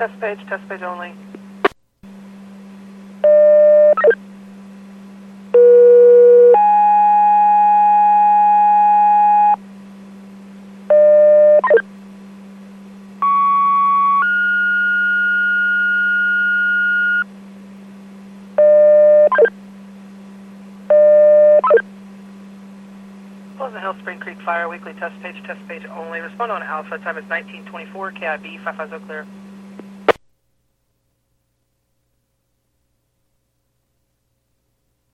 Test page only. Pleasant Hill, Spring Creek Fire, weekly test page only. Respond on Alpha, time is 1924, KIB 550 clear.